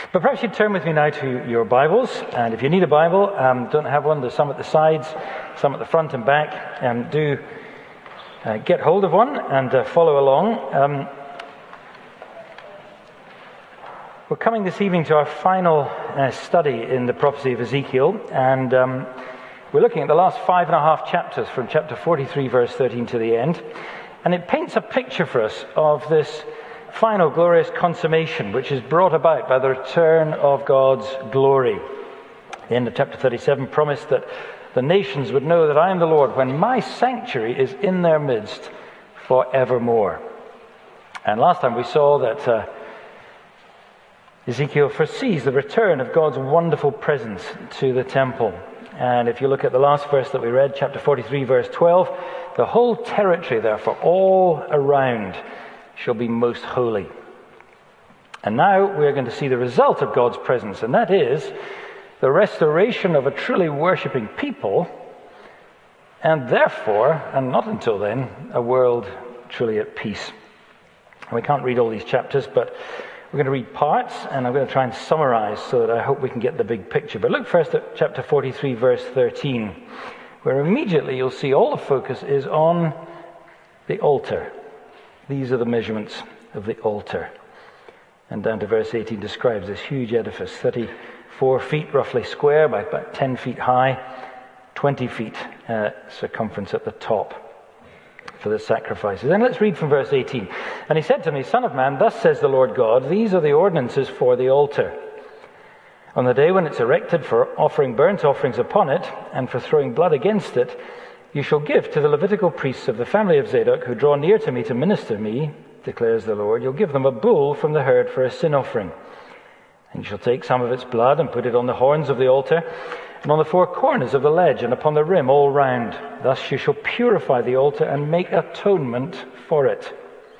But perhaps you'd turn with me now to your Bibles, and if you need a Bible, don't have one, there's some at the sides, some at the front and back, do get hold of one and follow along. We're coming this evening to our final study in the prophecy of Ezekiel, and we're looking at the last 5.5 chapters, from chapter 43, verse 13 to the end, and it paints a picture for us of this final glorious consummation, which is brought about by the return of God's glory. The end of chapter 37 promised that the nations would know that I am the Lord when my sanctuary is in their midst forevermore. And last time we saw that Ezekiel foresees the return of God's wonderful presence to the temple. And if you look at the last verse that we read, chapter 43, verse 12, the whole territory, therefore, all around shall be most holy. And now we're going to see the result of God's presence, and that is the restoration of a truly worshipping people, and therefore, and not until then, a world truly at peace. And we can't read all these chapters, but we're going to read parts, and I'm going to try and summarize so that I hope we can get the big picture. But look first at chapter 43, verse 13, where immediately you'll see all the focus is on the altar. These are the measurements of the altar. And down to verse 18 describes this huge edifice, 34 feet roughly square by about 10 feet high, 20 feet circumference at the top for the sacrifices. And let's read from verse 18. And he said to me, Son of man, thus says the Lord God, these are the ordinances for the altar. On the day when it's erected for offering burnt offerings upon it, and for throwing blood against it, you shall give to the Levitical priests of the family of Zadok who draw near to me to minister me, declares the Lord. You'll give them a bull from the herd for a sin offering. And you shall take some of its blood and put it on the horns of the altar, and on the four corners of the ledge, and upon the rim all round. Thus you shall purify the altar and make atonement for it.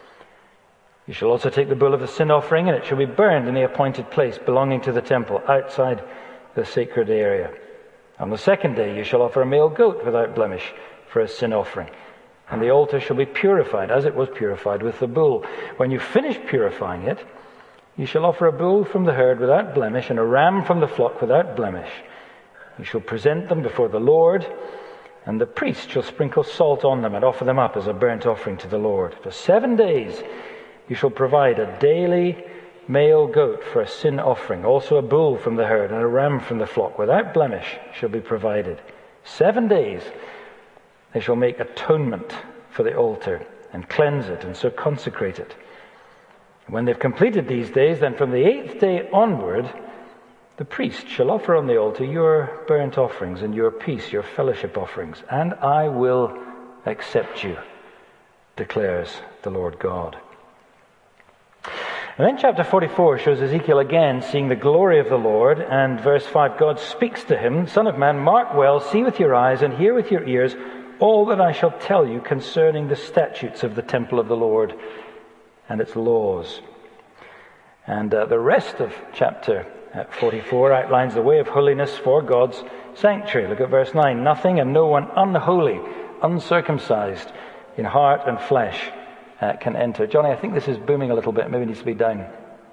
You shall also take the bull of the sin offering, and it shall be burned in the appointed place belonging to the temple, outside the sacred area. On the second day you shall offer a male goat without blemish for a sin offering, and the altar shall be purified as it was purified with the bull. When you finish purifying it, you shall offer a bull from the herd without blemish, and a ram from the flock without blemish. You shall present them before the Lord, and the priest shall sprinkle salt on them and offer them up as a burnt offering to the Lord. For 7 days you shall provide a daily male goat for a sin offering, also a bull from the herd and a ram from the flock without blemish shall be provided. 7 days they shall make atonement for the altar and cleanse it and so consecrate it. When they've completed these days, then from the 8th day onward, the priest shall offer on the altar your burnt offerings and your peace, your fellowship offerings, and I will accept you, declares the Lord God. And then chapter 44 shows Ezekiel again seeing the glory of the Lord, and verse 5, God speaks to him, Son of man, mark well, see with your eyes and hear with your ears all that I shall tell you concerning the statutes of the temple of the Lord and its laws. And the rest of chapter 44 outlines the way of holiness for God's sanctuary. Look at verse 9. Nothing and no one unholy, uncircumcised in heart and flesh can enter. Johnny, I think this is booming a little bit. Maybe it needs to be down.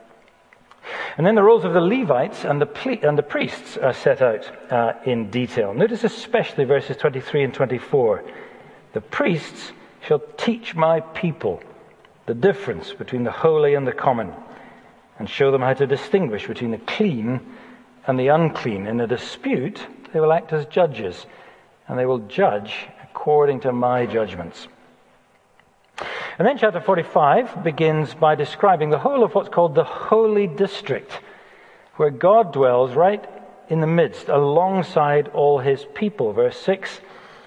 And then the roles of the Levites and the priests are set out in detail. Notice especially verses 23 and 24. The priests shall teach my people the difference between the holy and the common, and show them how to distinguish between the clean and the unclean. In a dispute, they will act as judges, and they will judge according to my judgments. And then chapter 45 begins by describing the whole of what's called the holy district, where God dwells right in the midst, alongside all his people. Verse 6,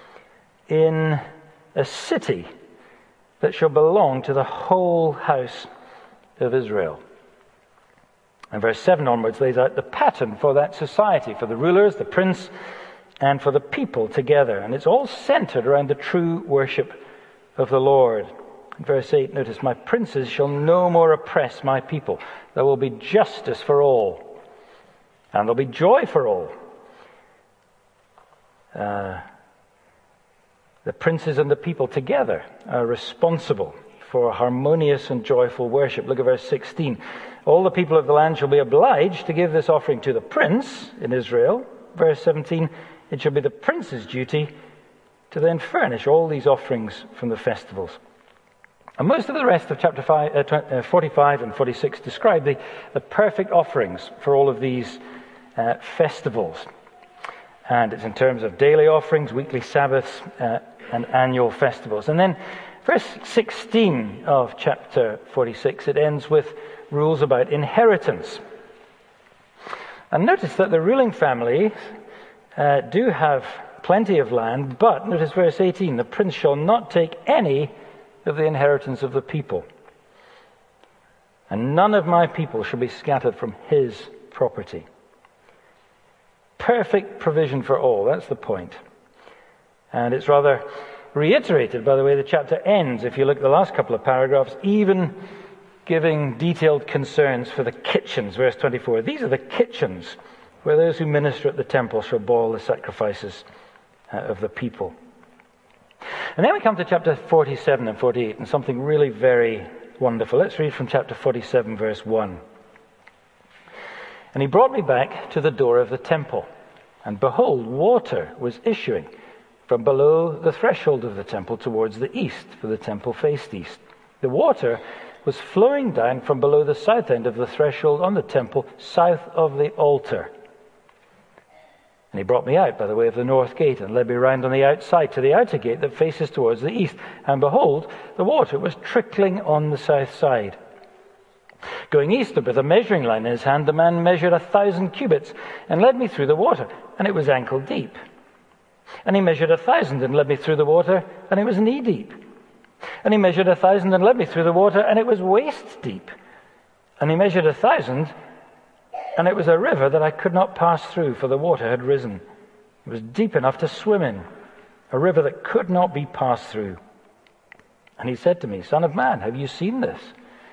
in a city that shall belong to the whole house of Israel. And verse 7 onwards lays out the pattern for that society, for the rulers, the prince, and for the people together. And it's all centered around the true worship of the Lord. In verse 8, notice, my princes shall no more oppress my people. There will be justice for all, and there'll be joy for all. The princes and the people together are responsible for harmonious and joyful worship. Look at verse 16. All the people of the land shall be obliged to give this offering to the prince in Israel. Verse 17, it shall be the prince's duty to then furnish all these offerings from the festivals. And most of the rest of chapter 45 and 46 describe the perfect offerings for all of these festivals. And it's in terms of daily offerings, weekly Sabbaths, and annual festivals. And then verse 16 of chapter 46, it ends with rules about inheritance. And notice that the ruling families do have plenty of land, but notice verse 18, the prince shall not take any of the inheritance of the people, and none of my people shall be scattered from his property. Perfect provision for all, that's the point. And it's rather reiterated by the way the chapter ends. If you look at the last couple of paragraphs, even giving detailed concerns for the kitchens, verse 24. These are the kitchens where those who minister at the temple shall boil the sacrifices of the people. And then we come to chapter 47 and 48, and something really very wonderful. Let's read from chapter 47, verse 1. And he brought me back to the door of the temple, and behold, water was issuing from below the threshold of the temple towards the east, for the temple faced east. The water was flowing down from below the south end of the threshold on the temple, south of the altar. And he brought me out by the way of the north gate, and led me round on the outside to the outer gate that faces towards the east. And behold, the water was trickling on the south side. Going eastward with a measuring line in his hand, the man measured 1,000 cubits, and led me through the water, and it was ankle deep. And he measured 1,000 and led me through the water, and it was knee deep. And he measured 1,000 and led me through the water, and it was waist deep. And he measured 1,000, and it was a river that I could not pass through, for the water had risen. It was deep enough to swim in, a river that could not be passed through. And he said to me, Son of man, have you seen this?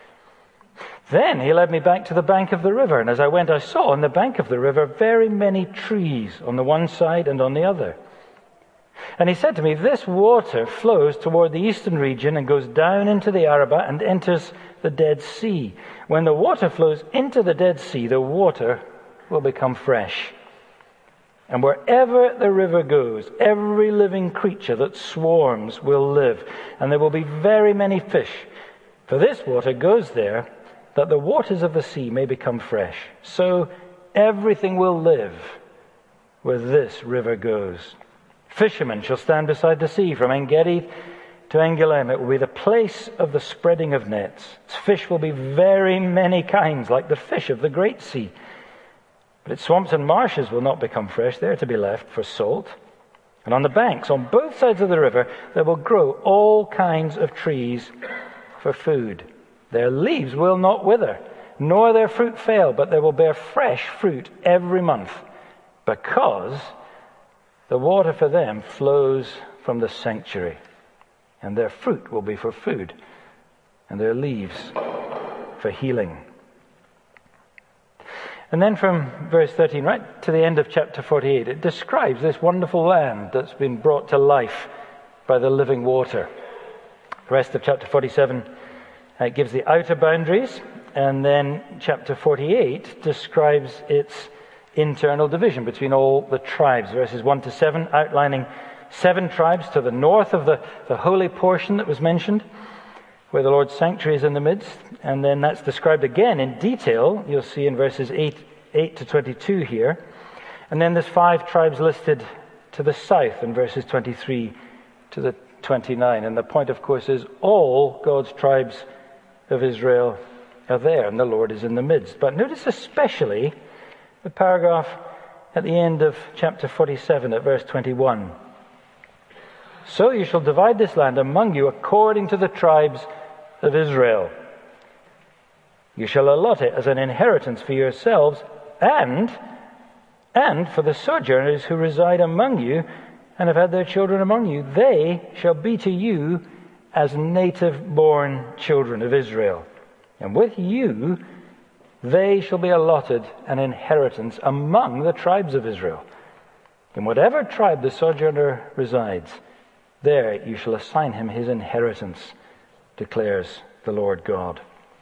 Then he led me back to the bank of the river, and as I went I saw on the bank of the river very many trees on the one side and on the other. And he said to me, this water flows toward the eastern region and goes down into the Arabah and enters the Dead Sea. When the water flows into the Dead Sea, the water will become fresh. And wherever the river goes, every living creature that swarms will live, and there will be very many fish. For this water goes there, that the waters of the sea may become fresh. So everything will live where this river goes. Fishermen shall stand beside the sea from En-Gedi to En-Gilem. It will be the place of the spreading of nets. Its fish will be very many kinds, like the fish of the great sea. But its swamps and marshes will not become fresh. They are to be left for salt. And on the banks, on both sides of the river, there will grow all kinds of trees for food. Their leaves will not wither, nor their fruit fail, but they will bear fresh fruit every month, because the water for them flows from the sanctuary, and their fruit will be for food, and their leaves for healing. And then from verse 13 right to the end of chapter 48, it describes this wonderful land that's been brought to life by the living water. The rest of chapter 47 gives the outer boundaries, and then chapter 48 describes its internal division between all the tribes, verses 1 to 7, outlining 7 tribes to the north of the holy portion that was mentioned, where the Lord's sanctuary is in the midst. And then that's described again in detail, you'll see in verses 8 to 22 here. And then there's 5 tribes listed to the south in verses 23 to the 29. And the point, of course, is all God's tribes of Israel are there, and the Lord is in the midst. But notice especially the paragraph at the end of chapter 47 at verse 21. So you shall divide this land among you according to the tribes of Israel. You shall allot it as an inheritance for yourselves and for the sojourners who reside among you and have had their children among you. They shall be to you as native-born children of Israel. And with you they shall be allotted an inheritance among the tribes of Israel. In whatever tribe the sojourner resides, there you shall assign him his inheritance declares the Lord God.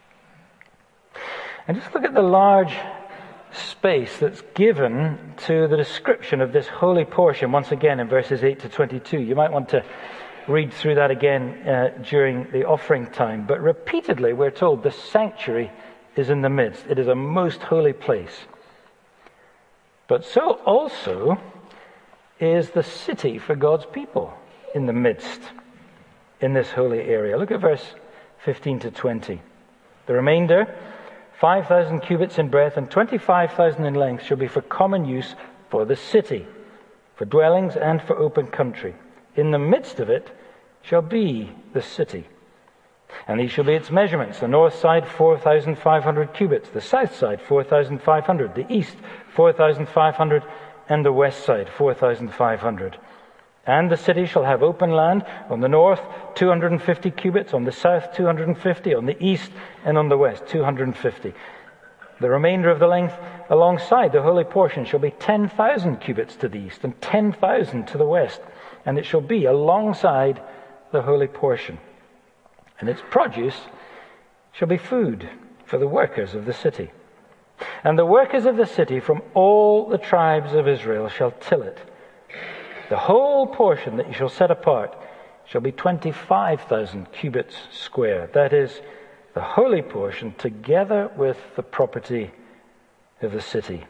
And just look at the large space that's given to the description of this holy portion once again in verses 8 to 22. You might want to read through that again during the offering time. But repeatedly we're told the sanctuary is in the midst. It is a most holy place. But so also is the city for God's people in the midst, in this holy area. Look at verse 15 to 20. The remainder, 5,000 cubits in breadth and 25,000 in length, shall be for common use for the city, for dwellings and for open country. In the midst of it shall be the city. And these shall be its measurements: the north side 4,500 cubits, the south side 4,500, the east 4,500, and the west side 4,500. And the city shall have open land on the north 250 cubits, on the south 250, on the east and on the west 250. The remainder of the length alongside the holy portion shall be 10,000 cubits to the east and 10,000 to the west, and it shall be alongside the holy portion. And its produce shall be food for the workers of the city. And the workers of the city from all the tribes of Israel shall till it. The whole portion that you shall set apart shall be 25,000 cubits square. That is, the holy portion together with the property of the city.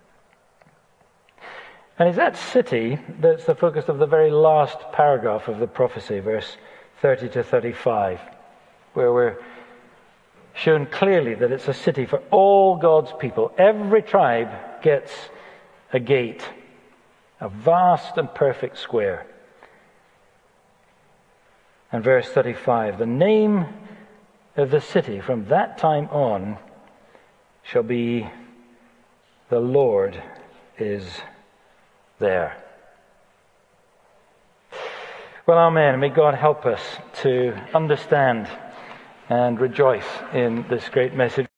And it's that city that's the focus of the very last paragraph of the prophecy, verse 30 to 35, where we're shown clearly that it's a city for all God's people. Every tribe gets a gate, a vast and perfect square. And verse 35, the name of the city from that time on shall be the Lord is there. Well, amen. May God help us to understand and rejoice in this great message.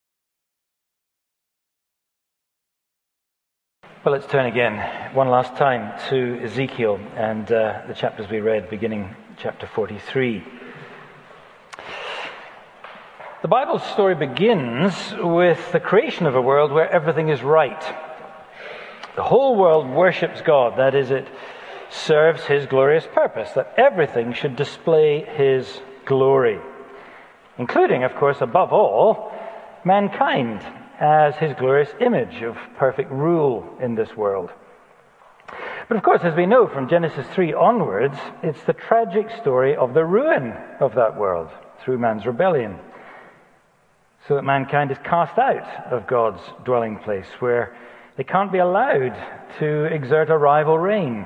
Well, let's turn again one last time to Ezekiel and the chapters we read, beginning chapter 43. The Bible's story begins with the creation of a world where everything is right. The whole world worships God. That is, it serves His glorious purpose, that everything should display His glory, including, of course, above all, mankind as His glorious image of perfect rule in this world. But of course, as we know from Genesis 3 onwards, it's the tragic story of the ruin of that world through man's rebellion, so that mankind is cast out of God's dwelling place, where they can't be allowed to exert a rival reign.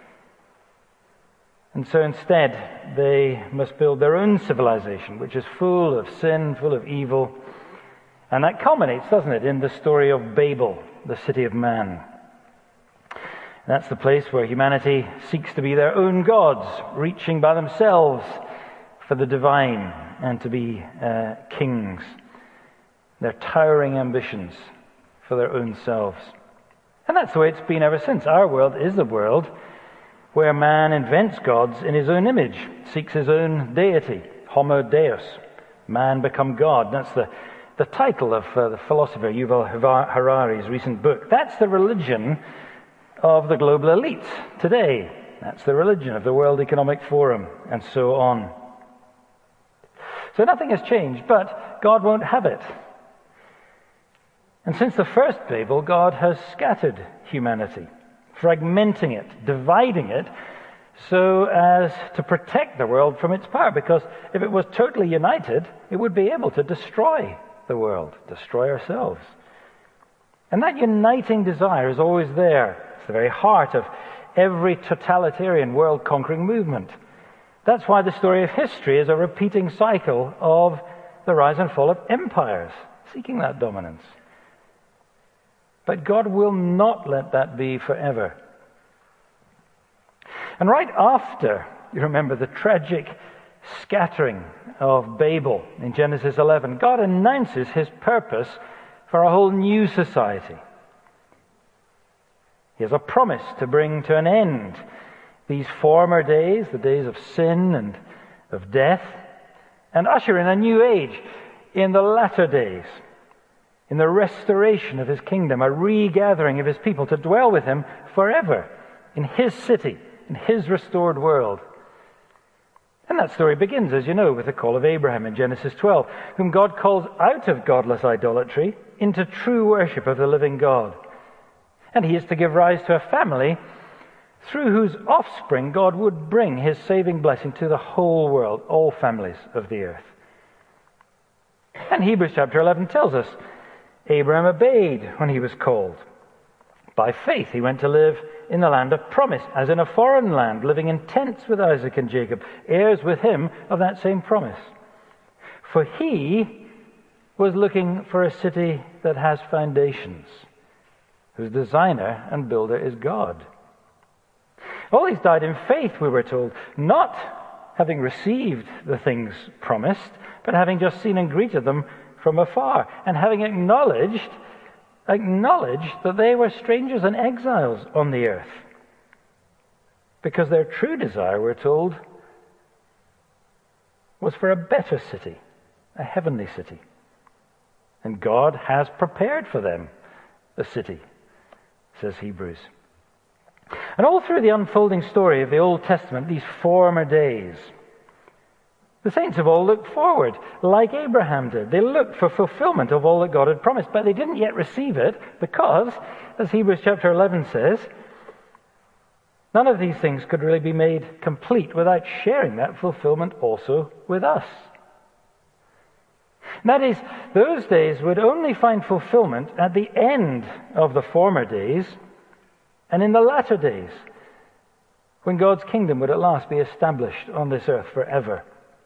And so instead, they must build their own civilization, which is full of sin, full of evil. And that culminates, doesn't it, in the story of Babel, the city of man. That's the place where humanity seeks to be their own gods, reaching by themselves for the divine and to be kings. Their towering ambitions for their own selves. And that's the way it's been ever since. Our world is a world where man invents gods in his own image, seeks his own deity, Homo Deus, man become God. That's the title of the philosopher Yuval Harari's recent book. That's the religion of the global elites today. That's the religion of the World Economic Forum, and so on. So nothing has changed, but God won't have it. And since the first Babel, God has scattered humanity, fragmenting it, dividing it, so as to protect the world from its power. Because if it was totally united, it would be able to destroy the world, destroy ourselves. And that uniting desire is always there. It's the very heart of every totalitarian world-conquering movement. That's why the story of history is a repeating cycle of the rise and fall of empires, seeking that dominance. But God will not let that be forever. And right after, you remember, the tragic scattering of Babel in Genesis 11, God announces His purpose for a whole new society. He has a promise to bring to an end these former days, the days of sin and of death, and usher in a new age in the latter days, in the restoration of his kingdom, a regathering of his people to dwell with him forever in his city, in his restored world. And that story begins, as you know, with the call of Abraham in Genesis 12, whom God calls out of godless idolatry into true worship of the living God. And he is to give rise to a family through whose offspring God would bring his saving blessing to the whole world, all families of the earth. And Hebrews chapter 11 tells us, Abraham obeyed when he was called. By faith he went to live in the land of promise, as in a foreign land, living in tents with Isaac and Jacob, heirs with him of that same promise. For he was looking for a city that has foundations, whose designer and builder is God. All these died in faith, we were told, not having received the things promised, but having just seen and greeted them from afar, and having acknowledged that they were strangers and exiles on the earth. Because their true desire, we're told, was for a better city, a heavenly city. And God has prepared for them a city, says Hebrews. And all through the unfolding story of the Old Testament, these former days, the saints have all looked forward, like Abraham did. They looked for fulfillment of all that God had promised, but they didn't yet receive it because, as Hebrews chapter 11 says, none of these things could really be made complete without sharing that fulfillment also with us. That is, those days would only find fulfillment at the end of the former days and in the latter days, when God's kingdom would at last be established on this earth forever.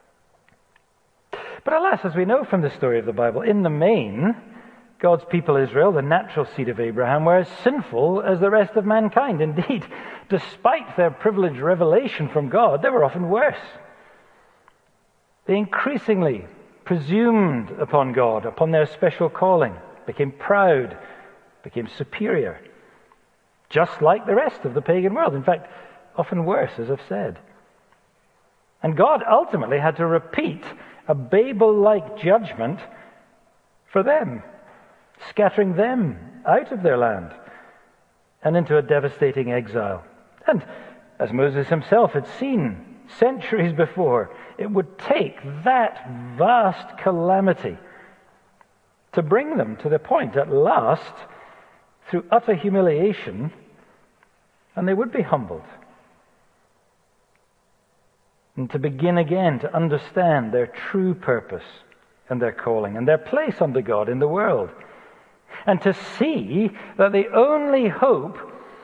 But alas, as we know from the story of the Bible, in the main, God's people Israel, the natural seed of Abraham, were as sinful as the rest of mankind. Indeed, despite their privileged revelation from God, they were often worse. They increasingly presumed upon God, upon their special calling, became proud, became superior, just like the rest of the pagan world. In fact, often worse, as I've said. And God ultimately had to repeat a Babel-like judgment for them, scattering them out of their land and into a devastating exile. And as Moses himself had seen centuries before, it would take that vast calamity to bring them to the point at last, through utter humiliation, and they would be humbled. And to begin again to understand their true purpose and their calling and their place under God in the world. And to see that the only hope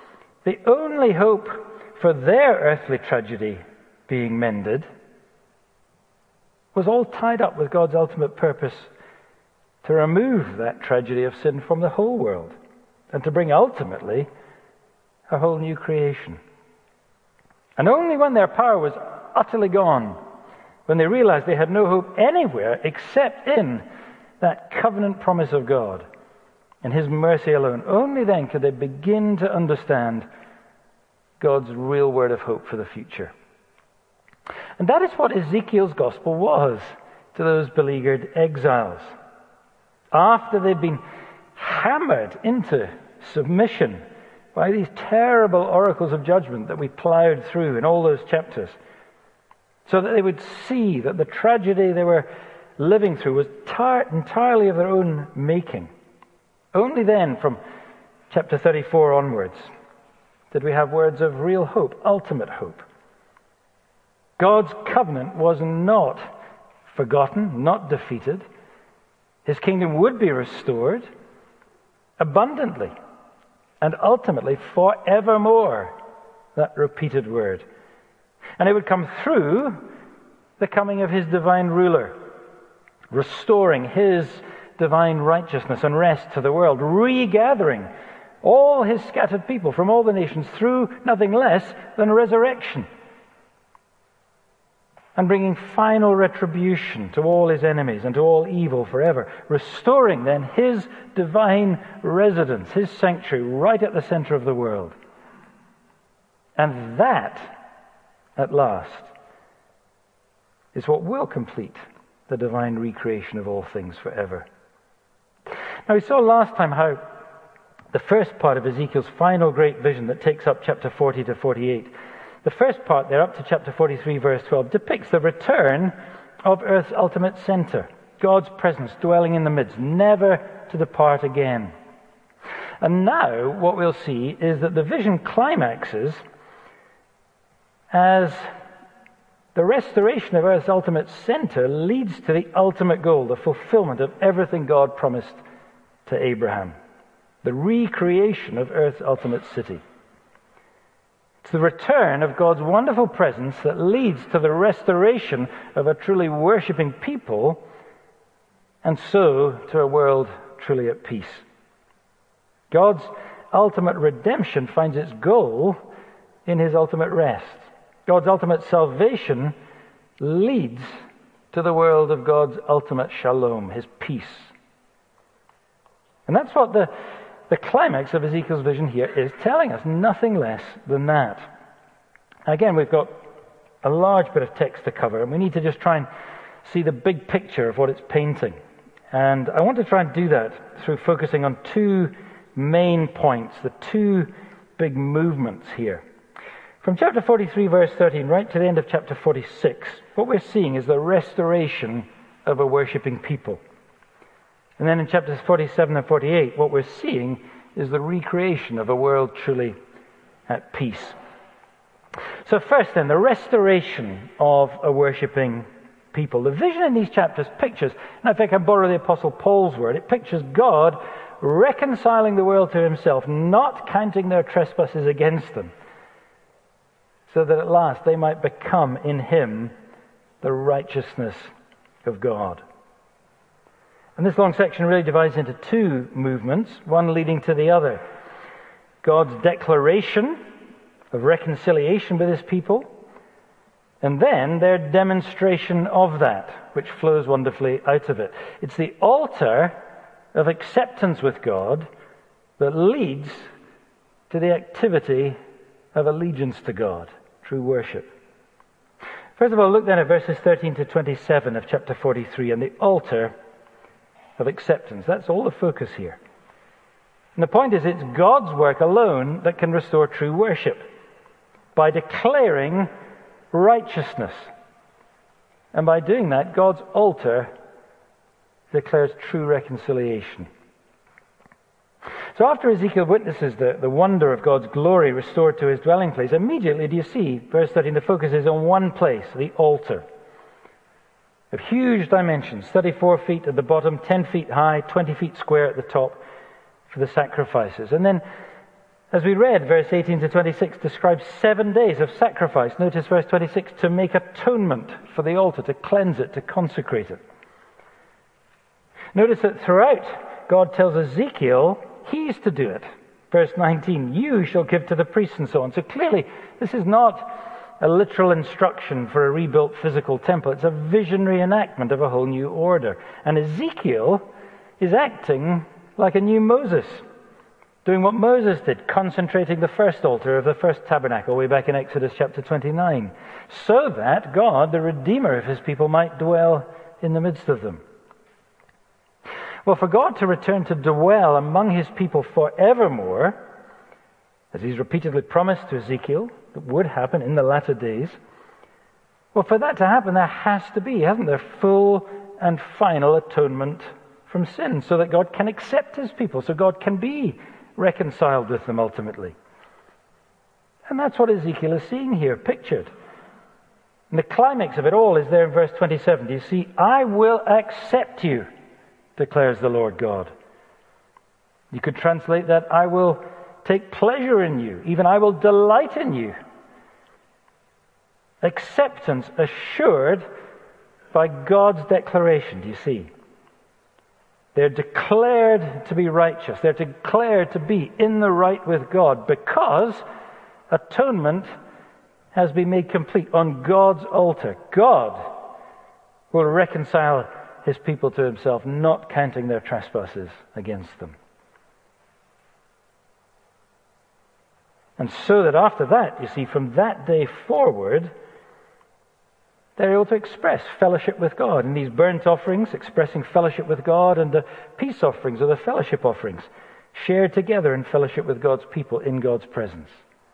for their earthly tragedy being mended was all tied up with God's ultimate purpose to remove that tragedy of sin from the whole world and to bring ultimately a whole new creation. And only when their power was utterly gone, when they realized they had no hope anywhere except in that covenant promise of God and His mercy alone, only then could they begin to understand God's real word of hope for the future. And that is what Ezekiel's gospel was to those beleaguered exiles. After they'd been hammered into submission by these terrible oracles of judgment that we plowed through in all those chapters, so that they would see that the tragedy they were living through was entirely of their own making. Only then, from chapter 34 onwards, did we have words of real hope, ultimate hope. God's covenant was not forgotten, not defeated. His kingdom would be restored abundantly and ultimately forevermore, that repeated word. And it would come through the coming of His divine ruler, restoring His divine righteousness and rest to the world, regathering all His scattered people from all the nations through nothing less than resurrection, and bringing final retribution to all His enemies and to all evil forever, restoring then His divine residence, His sanctuary, right at the center of the world. And that, at last, is what will complete the divine recreation of all things forever. Now we saw last time how the first part of Ezekiel's final great vision that takes up chapter 40 to 48, the first part there up to chapter 43 verse 12 depicts the return of earth's ultimate center, God's presence dwelling in the midst, never to depart again. And now what we'll see is that the vision climaxes as the restoration of earth's ultimate center leads to the ultimate goal, the fulfillment of everything God promised to Abraham, the recreation of earth's ultimate city. It's the return of God's wonderful presence that leads to the restoration of a truly worshipping people, and so to a world truly at peace. God's ultimate redemption finds its goal in his ultimate rest. God's ultimate salvation leads to the world of God's ultimate shalom, his peace. And that's what the climax of Ezekiel's vision here is telling us, nothing less than that. Again, we've got a large bit of text to cover, and we need to just try and see the big picture of what it's painting. And I want to try and do that through focusing on two main points, the two big movements here. From chapter 43, verse 13, right to the end of chapter 46, what we're seeing is the restoration of a worshipping people. And then in chapters 47 and 48, what we're seeing is the recreation of a world truly at peace. So first then, the restoration of a worshipping people. The vision in these chapters pictures, and if I can borrow the Apostle Paul's word, it pictures God reconciling the world to himself, not counting their trespasses against them, so that at last they might become in him the righteousness of God. And this long section really divides into two movements, one leading to the other. God's declaration of reconciliation with his people, and then their demonstration of that, which flows wonderfully out of it. It's the altar of acceptance with God that leads to the activity of allegiance to God, true worship. First of all, look then at verses 13 to 27 of chapter 43 and the altar of acceptance. That's all the focus here. And the point is, it's God's work alone that can restore true worship by declaring righteousness. And by doing that, God's altar declares true reconciliation. So after Ezekiel witnesses the wonder of God's glory restored to his dwelling place, immediately do you see, verse 13, the focus is on one place, the altar. Of huge dimensions, 34 feet at the bottom, 10 feet high, 20 feet square at the top for the sacrifices. And then, as we read, verse 18 to 26 describes 7 days of sacrifice. Notice verse 26, to make atonement for the altar, to cleanse it, to consecrate it. Notice that throughout, God tells Ezekiel he's to do it. Verse 19, you shall give to the priests, and so on. So clearly, this is not a literal instruction for a rebuilt physical temple. It's a visionary enactment of a whole new order. And Ezekiel is acting like a new Moses, doing what Moses did, concentrating the first altar of the first tabernacle way back in Exodus chapter 29, so that God, the Redeemer of his people, might dwell in the midst of them. Well, for God to return to dwell among his people forevermore, as he's repeatedly promised to Ezekiel, that would happen in the latter days, well, for that to happen, there has to be, hasn't there, full and final atonement from sin, so that God can accept his people, so God can be reconciled with them ultimately. And that's what Ezekiel is seeing here, pictured. And the climax of it all is there in verse 27. Do you see? I will accept you, declares the Lord God. You could translate that, I will take pleasure in you, even I will delight in you. Acceptance assured by God's declaration, do you see? They're declared to be righteous. They're declared to be in the right with God because atonement has been made complete on God's altar. God will reconcile his people to himself, not counting their trespasses against them. And so that after that, you see, from that day forward, they're able to express fellowship with God. And these burnt offerings, expressing fellowship with God, and the peace offerings or the fellowship offerings, shared together in fellowship with God's people in God's presence.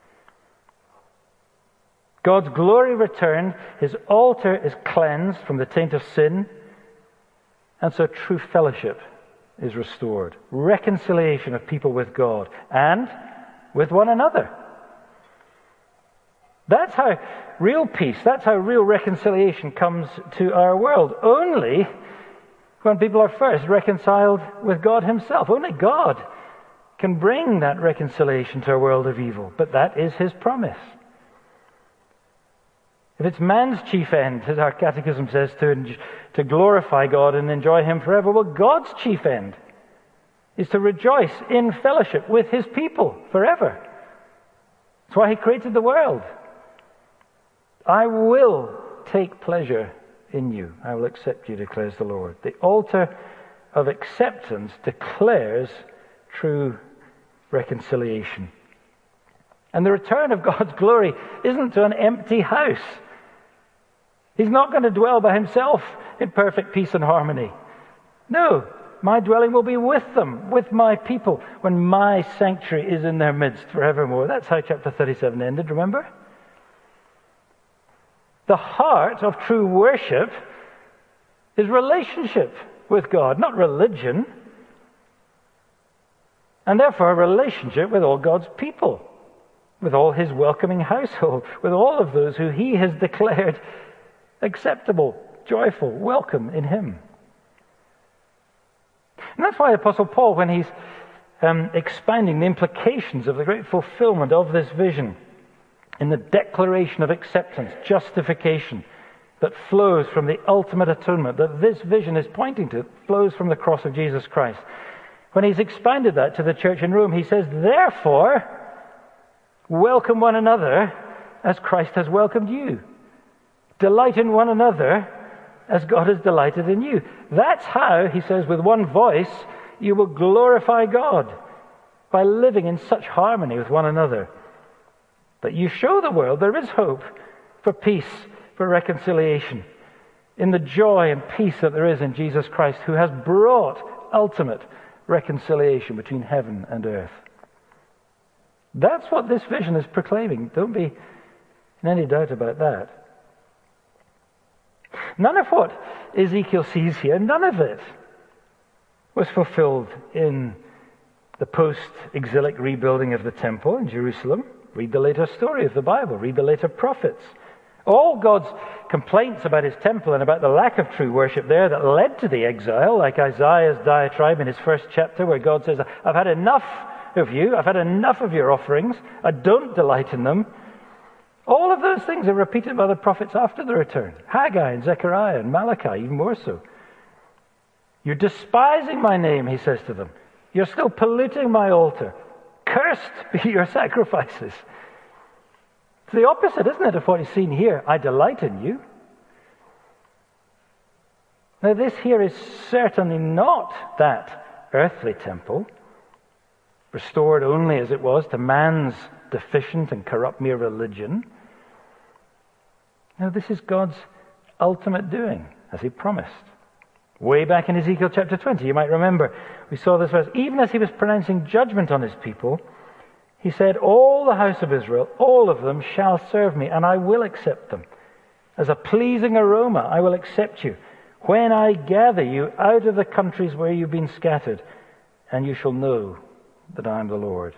God's glory returned, his altar is cleansed from the taint of sin, and so true fellowship is restored. Reconciliation of people with God and with one another. That's how real peace, that's how real reconciliation comes to our world. Only when people are first reconciled with God himself. Only God can bring that reconciliation to a world of evil. But that is his promise. If it's man's chief end, as our catechism says, to glorify God and enjoy him forever, well, God's chief end is to rejoice in fellowship with his people forever. That's why he created the world. I will take pleasure in you. I will accept you, declares the Lord. The altar of acceptance declares true reconciliation. And the return of God's glory isn't to an empty house. He's not going to dwell by himself in perfect peace and harmony. No, my dwelling will be with them, with my people, when my sanctuary is in their midst forevermore. That's how chapter 37 ended, remember? The heart of true worship is relationship with God, not religion. And therefore a relationship with all God's people, with all his welcoming household, with all of those who he has declared acceptable, joyful, welcome in him. And that's why Apostle Paul, when he's expounding the implications of the great fulfillment of this vision in the declaration of acceptance, justification, that flows from the ultimate atonement, that this vision is pointing to, flows from the cross of Jesus Christ. When he's expounded that to the church in Rome, he says, therefore, welcome one another as Christ has welcomed you. Delight in one another as God has delighted in you. That's how, he says, with one voice, you will glorify God, by living in such harmony with one another, that you show the world there is hope for peace, for reconciliation, in the joy and peace that there is in Jesus Christ, who has brought ultimate reconciliation between heaven and earth. That's what this vision is proclaiming. Don't be in any doubt about that. None of what Ezekiel sees here, none of it was fulfilled in the post-exilic rebuilding of the temple in Jerusalem. Read the later story of the Bible. Read the later prophets. All God's complaints about his temple and about the lack of true worship there that led to the exile, like Isaiah's diatribe in his first chapter, where God says, I've had enough of you. I've had enough of your offerings. I don't delight in them. All of those things are repeated by the prophets after the return. Haggai and Zechariah and Malachi, even more so. You're despising my name, he says to them. You're still polluting my altar. Cursed be your sacrifices. It's the opposite, isn't it, of what he's seen here? I delight in you. Now this here is certainly not that earthly temple, restored only as it was to man's deficient and corrupt mere religion. No, this is God's ultimate doing, as he promised. Way back in Ezekiel chapter 20, you might remember, we saw this verse. Even as he was pronouncing judgment on his people, he said, all the house of Israel, all of them shall serve me, and I will accept them. As a pleasing aroma, I will accept you, when I gather you out of the countries where you've been scattered, and you shall know that I am the Lord.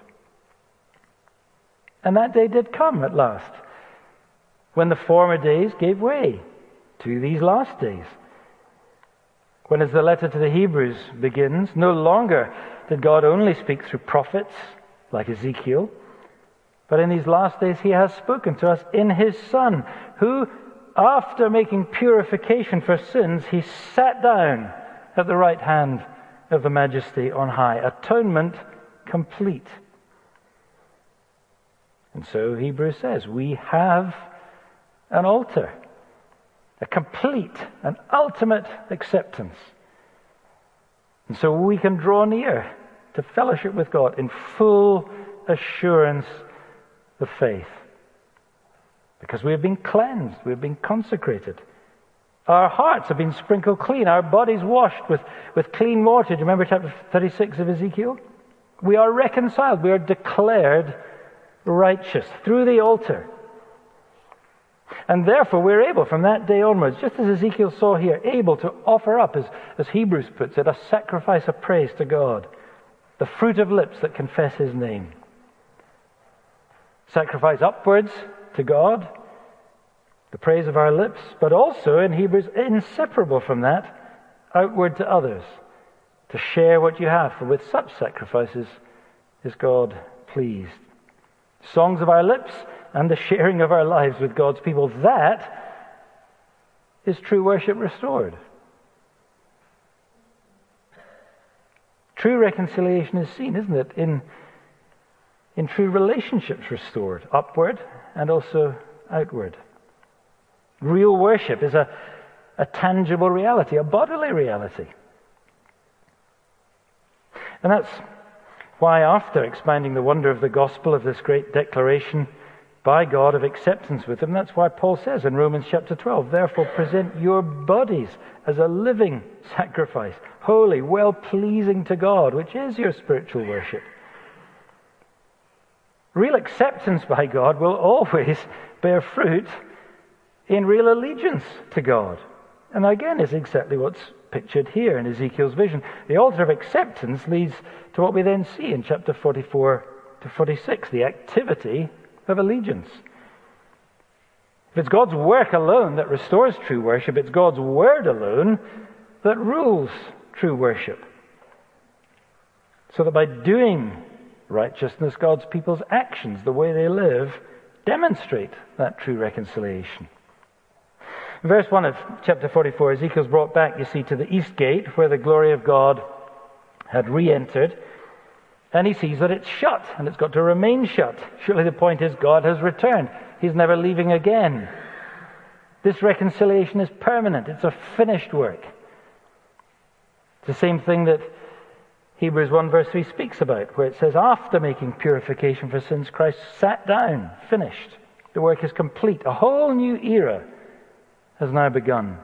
And that day did come at last, when the former days gave way to these last days. When, as the letter to the Hebrews begins, no longer did God only speak through prophets like Ezekiel, but in these last days he has spoken to us in his Son, who, after making purification for sins, he sat down at the right hand of the Majesty on high. Atonement complete. And so Hebrews says, we have an altar, a complete and ultimate acceptance. And so we can draw near to fellowship with God in full assurance of faith. Because we have been cleansed, we have been consecrated, Our hearts have been sprinkled clean. Our bodies washed with clean water. Do you remember chapter 36 of Ezekiel? We are reconciled. We are declared righteous through the altar. And therefore we're able from that day onwards, just as Ezekiel saw here, able to offer up, as Hebrews puts it, a sacrifice of praise to God. The fruit of lips that confess His name. Sacrifice upwards to God, the praise of our lips, but also in Hebrews, inseparable from that, outward to others, to share what you have, for with such sacrifices is God pleased. Songs of our lips and the sharing of our lives with God's people, that is true worship restored. True reconciliation is seen, isn't it, in true relationships restored, upward and also outward. Real worship is a tangible reality, a bodily reality. And that's why, after expounding the wonder of the gospel, of this great declaration by God of acceptance with Him, that's why Paul says in Romans chapter 12, therefore present your bodies as a living sacrifice, holy, well-pleasing to God, which is your spiritual worship. Real acceptance by God will always bear fruit in real allegiance to God. And again, is exactly what's pictured here in Ezekiel's vision. The altar of acceptance leads to what we then see in chapter 44 to 46, the activity of allegiance. If it's God's work alone that restores true worship, it's God's word alone that rules true worship. So that by doing righteousness, God's people's actions, the way they live, demonstrate that true reconciliation. In verse 1 of chapter 44, Ezekiel's brought back, you see, to the east gate where the glory of God had re-entered, and he sees that it's shut, and it's got to remain shut. Surely the point is God has returned. He's never leaving again. This reconciliation is permanent. It's a finished work. It's the same thing that Hebrews 1 verse 3 speaks about, where it says, after making purification for sins, Christ sat down, finished. The work is complete. A whole new era has now begun.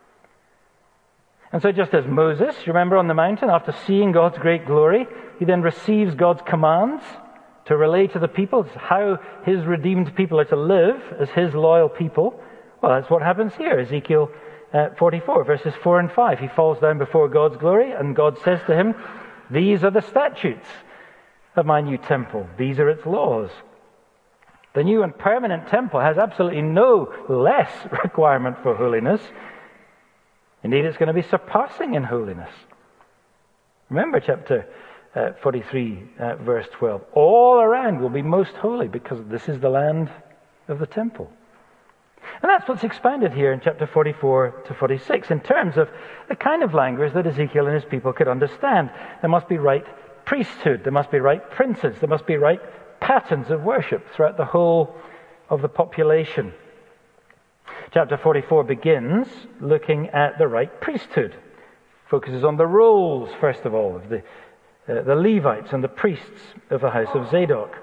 And so just as Moses, remember on the mountain, after seeing God's great glory, he then receives God's commands to relay to the people how His redeemed people are to live as His loyal people. Well, that's what happens here. Ezekiel 44, verses 4 and 5. He falls down before God's glory, and God says to him, these are the statutes of my new temple. These are its laws. The new and permanent temple has absolutely no less requirement for holiness. Indeed, it's going to be surpassing in holiness. Remember chapter 43, verse 12. All around will be most holy because this is the land of the temple. And that's what's expounded here in chapter 44 to 46 in terms of the kind of language that Ezekiel and his people could understand. There must be right priesthood. There must be right princes. There must be right patterns of worship throughout the whole of the population. Chapter 44 begins looking at the right priesthood. Focuses on the roles, first of all, of the Levites and the priests of the house of Zadok.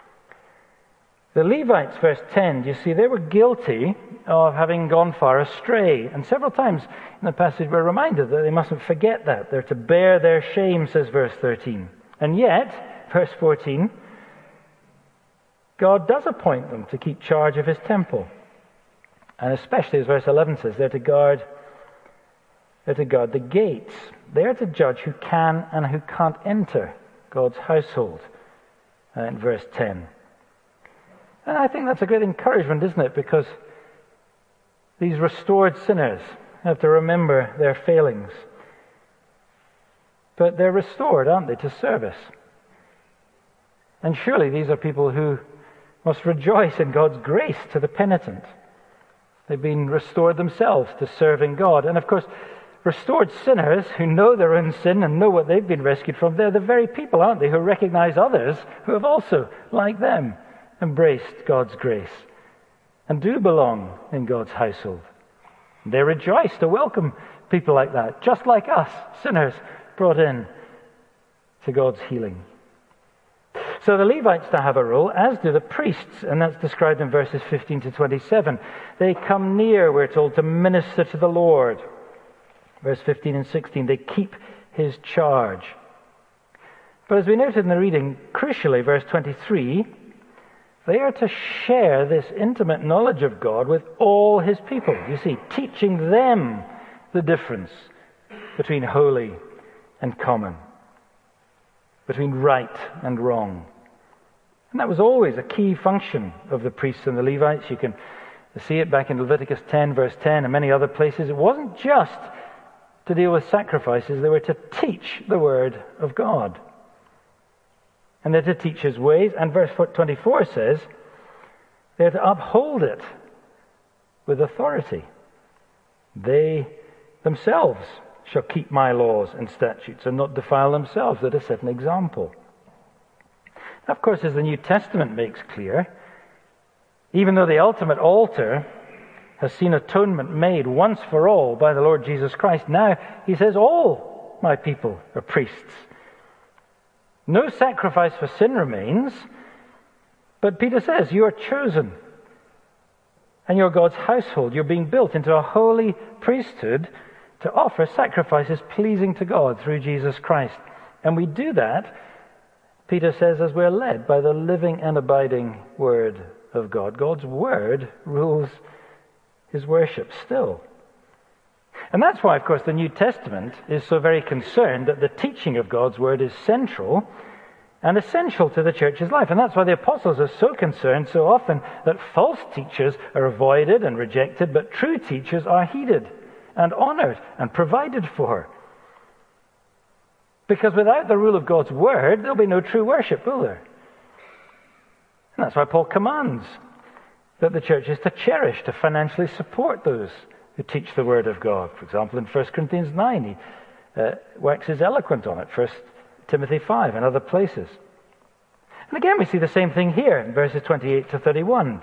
The Levites, verse 10, you see, they were guilty of having gone far astray. And several times in the passage we're reminded that they mustn't forget that. They're to bear their shame, says verse 13. And yet, verse 14, God does appoint them to keep charge of His temple. And especially, as verse 11 says, they're to guard the gates. They're to judge who can and who can't enter God's household, in verse 10. And I think that's a great encouragement, isn't it? Because these restored sinners have to remember their failings. But they're restored, aren't they, to service. And surely these are people who must rejoice in God's grace to the penitent. They've been restored themselves to serving God. And of course, restored sinners who know their own sin and know what they've been rescued from, they're the very people, aren't they, who recognize others who have also, like them, embraced God's grace and do belong in God's household. They rejoice to welcome people like that, just like us, sinners brought in to God's healing. So the Levites now have a role, as do the priests, and that's described in verses 15 to 27. They come near, we're told, to minister to the Lord. Verse 15 and 16, they keep his charge. But as we noted in the reading, crucially, verse 23, they are to share this intimate knowledge of God with all his people. You see, teaching them the difference between holy and common, between right and wrong. And that was always a key function of the priests and the Levites. You can see it back in Leviticus 10, verse 10, and many other places. It wasn't just to deal with sacrifices. They were to teach the word of God. And they're to teach his ways. And verse 24 says they're to uphold it with authority. They themselves shall keep my laws and statutes and not defile themselves. They're to set an example. Of course, as the New Testament makes clear, even though the ultimate altar has seen atonement made once for all by the Lord Jesus Christ, now he says all my people are priests. No sacrifice for sin remains, but Peter says you are chosen and you're God's household. You're being built into a holy priesthood to offer sacrifices pleasing to God through Jesus Christ. And we do that, Peter says, as we're led by the living and abiding Word of God. God's Word rules his worship still. And that's why, of course, the New Testament is so very concerned that the teaching of God's Word is central and essential to the church's life. And that's why the apostles are so concerned so often that false teachers are avoided and rejected, but true teachers are heeded and honored and provided for. Because without the rule of God's Word, there'll be no true worship, will there? And that's why Paul commands that the church is to cherish, to financially support those who teach the Word of God. For example, in 1 Corinthians 9, he waxes eloquent on it. 1 Timothy 5 and other places. And again, we see the same thing here in verses 28 to 31.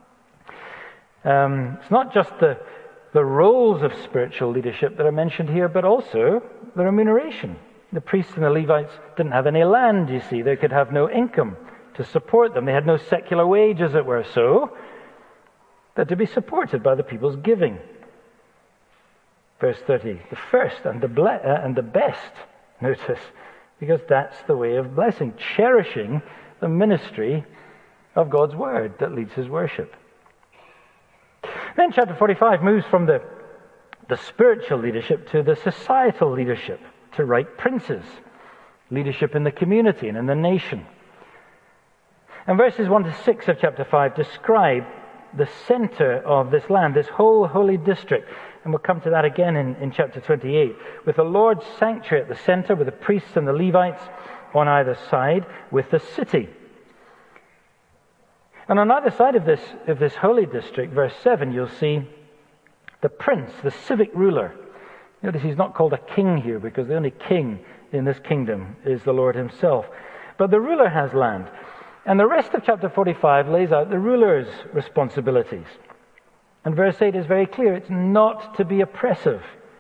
It's not just the roles of spiritual leadership that are mentioned here, but also the remuneration. The priests and the Levites didn't have any land, you see. They could have no income to support them. They had no secular wage, as it were, so they're to be supported by the people's giving. Verse 30, the first and the best, notice, because that's the way of blessing, cherishing the ministry of God's Word that leads his worship. Then chapter 45 moves from the spiritual leadership to the societal leadership, to right princes, leadership in the community and in the nation. And verses 1 to 6 of chapter 5 describe the center of this land, this whole holy district. And we'll come to that again in chapter 28, with the Lord's sanctuary at the center, with the priests and the Levites on either side, with the city. And on either side of this holy district, verse 7, you'll see the prince, the civic ruler. Notice he's not called a king here, because the only king in this kingdom is the Lord himself. But the ruler has land. And the rest of chapter 45 lays out the ruler's responsibilities. And verse 8 is very clear. It's not to be oppressive.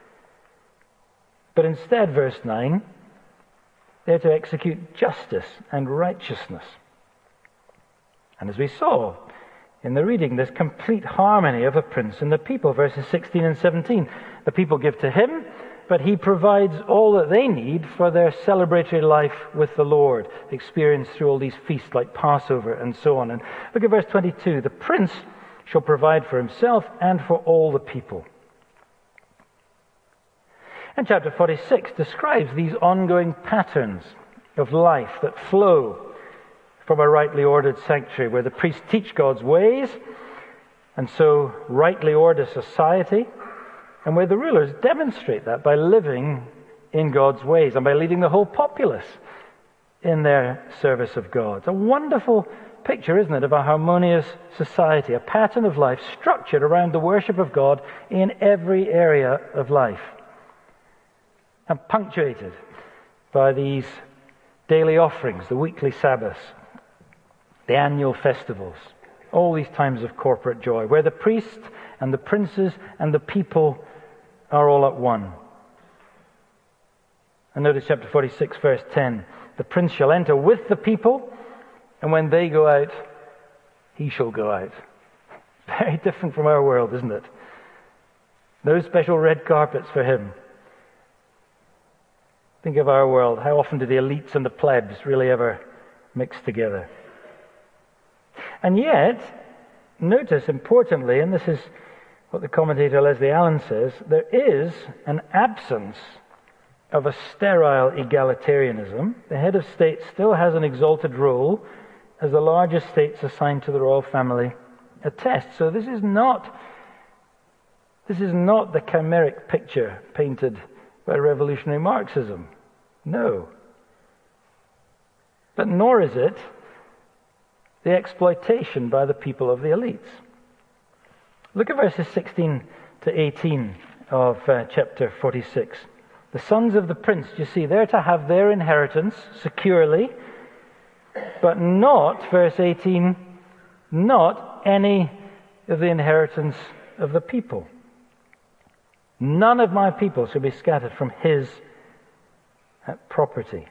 But instead, verse 9, they're to execute justice and righteousness. And as we saw in the reading, there's complete harmony of the prince and the people. Verses 16 and 17. The people give to him, but he provides all that they need for their celebratory life with the Lord, experienced through all these feasts like Passover and so on. And look at verse 22. The prince shall provide for himself and for all the people. And chapter 46 describes these ongoing patterns of life that flow from a rightly ordered sanctuary, where the priests teach God's ways and so rightly order society, and where the rulers demonstrate that by living in God's ways and by leading the whole populace in their service of God. It's a wonderful picture, isn't it, of a harmonious society, a pattern of life structured around the worship of God in every area of life, and punctuated by these daily offerings, the weekly Sabbaths, the annual festivals, all these times of corporate joy, where the priests and the princes and the people are all at one. And notice chapter 46, verse 10. The prince shall enter with the people And when they go out, he shall go out. Very different from our world, isn't it? No special red carpets for him. Think of our world. How often do the elites and the plebs really ever mix together? And yet, notice importantly, and this is what the commentator Leslie Allen says, there is an absence of a sterile egalitarianism. The head of state still has an exalted role, as the largest states assigned to the royal family attest. So this is not the chimeric picture painted by revolutionary Marxism. No. But nor is it the exploitation by the people of the elites. Look at verses 16 to 18 of chapter 46. The sons of the prince, you see, they're to have their inheritance securely, but not, verse 18, not any of the inheritance of the people. None of my people shall be scattered from his property.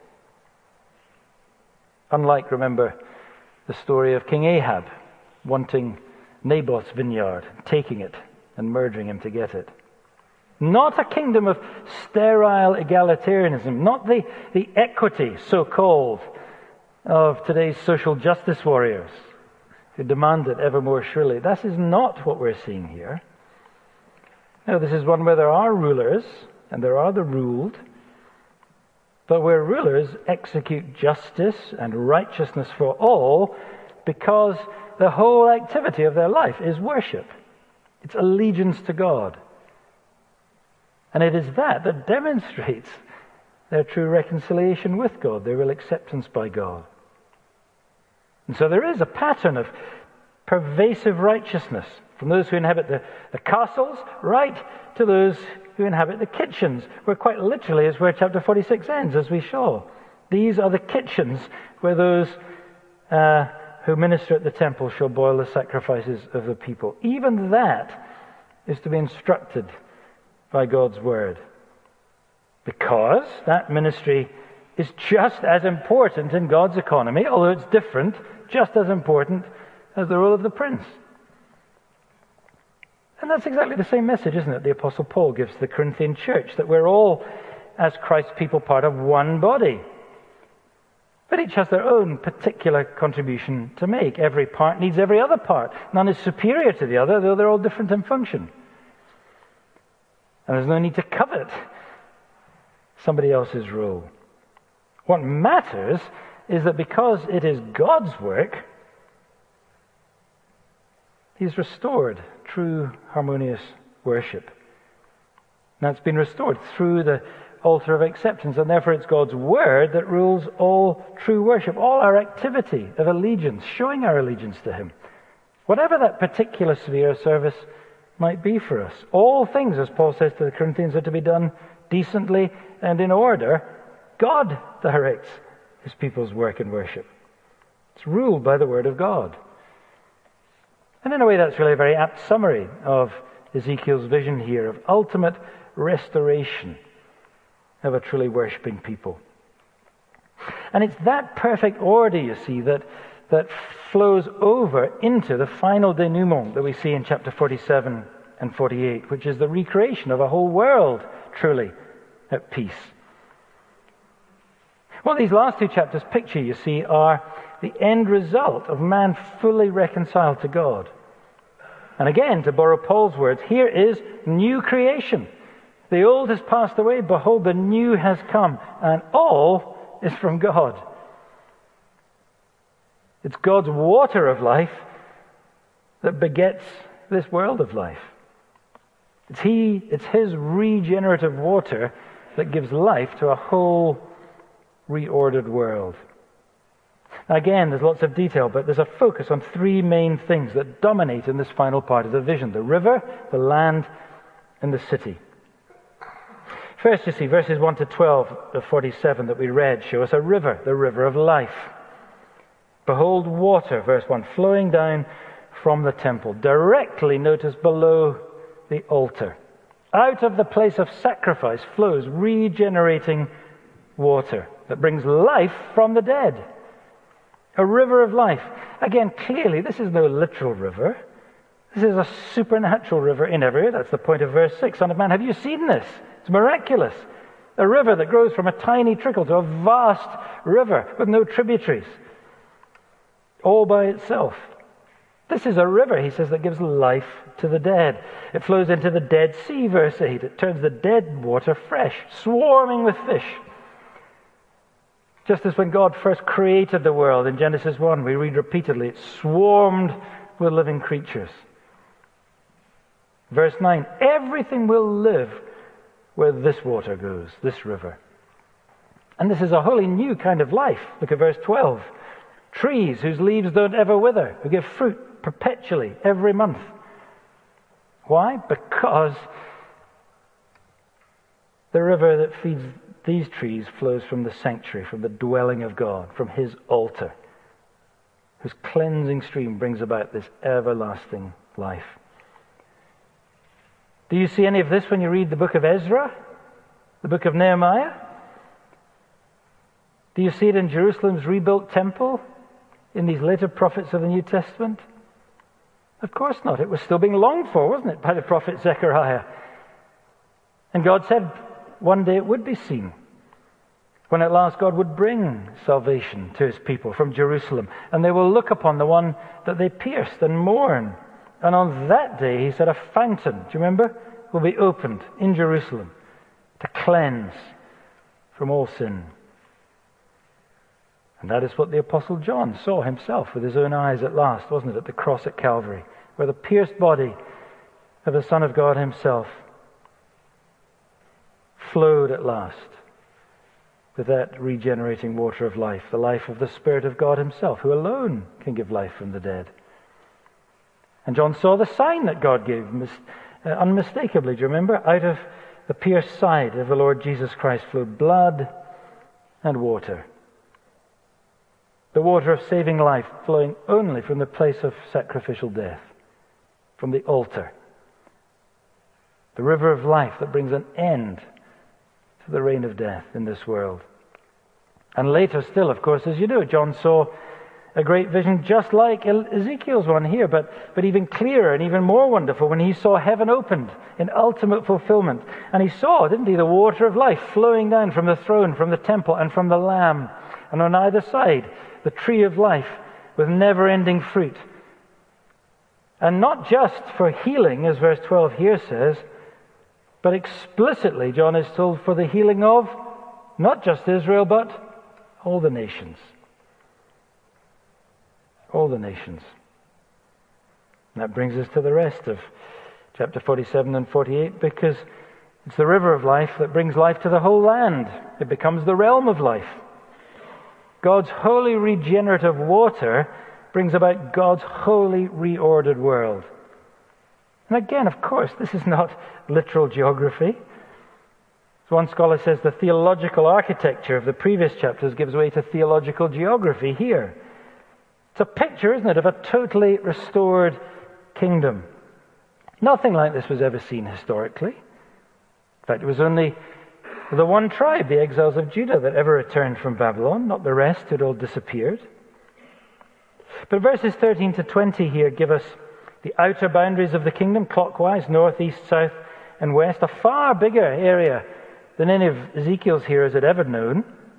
Unlike, remember, the story of King Ahab wanting Naboth's vineyard, taking it and murdering him to get it. Not a kingdom of sterile egalitarianism, not the equity, so-called, of today's social justice warriors who demand it ever more shrilly. This is not what we're seeing here. No, this is one where there are rulers and there are the ruled, but where rulers execute justice and righteousness for all because the whole activity of their life is worship. It's allegiance to God. And it is that demonstrates their true reconciliation with God, their real acceptance by God. And so there is a pattern of pervasive righteousness from those who inhabit the castles right to those who inhabit the kitchens, where quite literally is where chapter 46 ends, as we saw. These are the kitchens where those who minister at the temple shall boil the sacrifices of the people. Even that is to be instructed by God's word, because that ministry is just as important in God's economy, although it's different, just as important as the role of the prince. And that's exactly the same message, isn't it, the Apostle Paul gives to the Corinthian church, that we're all, as Christ's people, part of one body. But each has their own particular contribution to make. Every part needs every other part. None is superior to the other, though they're all different in function. And there's no need to covet somebody else's role. What matters is that because it is God's work, He's restored true harmonious worship. Now it's been restored through the altar of acceptance, and therefore it's God's word that rules all true worship, all our activity of allegiance, showing our allegiance to Him. Whatever that particular sphere of service might be for us. All things, as Paul says to the Corinthians, are to be done decently and in order. God directs His people's work and worship. It's ruled by the word of God. And in a way, that's really a very apt summary of Ezekiel's vision here of ultimate restoration of a truly worshipping people. And it's that perfect order, you see, that flows over into the final denouement that we see in chapter 47 and 48, which is the recreation of a whole world truly at peace. What these last two chapters picture, you see, are the end result of man fully reconciled to God. And again, to borrow Paul's words, here is new creation. The old has passed away, behold, the new has come, and all is from God. It's God's water of life that begets this world of life. It's His regenerative water that gives life to a whole reordered world. Again, there's lots of detail, but there's a focus on three main things that dominate in this final part of the vision: the river, the land, and the city. First, you see, verses 1 to 12 of 47 that we read show us a river, the river of life. Behold water, verse 1, flowing down from the temple, directly, notice, below the altar. Out of the place of sacrifice flows regenerating water that brings life from the dead. A river of life. Again, clearly, this is no literal river. This is a supernatural river in every way. That's the point of verse 6. Son of man, have you seen this? It's miraculous. A river that grows from a tiny trickle to a vast river with no tributaries, all by itself. This is a river, he says, that gives life to the dead. It flows into the Dead Sea, verse 8. It turns the dead water fresh, swarming with fish. Just as when God first created the world in Genesis 1, we read repeatedly, it swarmed with living creatures. Verse 9, everything will live where this water goes, this river. And this is a wholly new kind of life. Look at verse 12. Trees whose leaves don't ever wither, who give fruit perpetually every month. Why? Because the river that feeds these trees flows from the sanctuary, from the dwelling of God, from his altar, whose cleansing stream brings about this everlasting life. Do you see any of this when you read the book of Ezra, the book of Nehemiah? Do you see it in Jerusalem's rebuilt temple, in these later prophets of the New Testament? Of course not. It was still being longed for, wasn't it, by the prophet Zechariah? And God said one day it would be seen, when at last God would bring salvation to his people from Jerusalem, and they will look upon the one that they pierced and mourn. And on that day, he said, a fountain, do you remember, will be opened in Jerusalem to cleanse from all sin. And that is what the Apostle John saw himself with his own eyes at last, wasn't it, at the cross at Calvary, where the pierced body of the Son of God himself flowed at last with that regenerating water of life, the life of the Spirit of God himself, who alone can give life from the dead. And John saw the sign that God gave, unmistakably, do you remember? Out of the pierced side of the Lord Jesus Christ flowed blood and water. The water of saving life flowing only from the place of sacrificial death, from the altar. The river of life that brings an end to the reign of death in this world. And later still, of course, as you know, John saw a great vision just like Ezekiel's one here, but even clearer and even more wonderful when he saw heaven opened in ultimate fulfillment. And he saw, didn't he, the water of life flowing down from the throne, from the temple, and from the Lamb. And on either side, the tree of life with never-ending fruit. And not just for healing, as verse 12 here says, but explicitly, John is told, for the healing of not just Israel, but all the nations. All the nations. And that brings us to the rest of chapter 47 and 48, because it's the river of life that brings life to the whole land. It becomes the realm of life. God's holy regenerative water brings about God's holy reordered world. And again, of course, this is not literal geography. As one scholar says, the theological architecture of the previous chapters gives way to theological geography here. It's a picture, isn't it, of a totally restored kingdom. Nothing like this was ever seen historically. In fact, it was only the one tribe, the exiles of Judah, that ever returned from Babylon, not the rest who'd all disappeared. But verses 13 to 20 here give us the outer boundaries of the kingdom, clockwise, north, east, south, and west, a far bigger area than any of Ezekiel's hearers had ever known.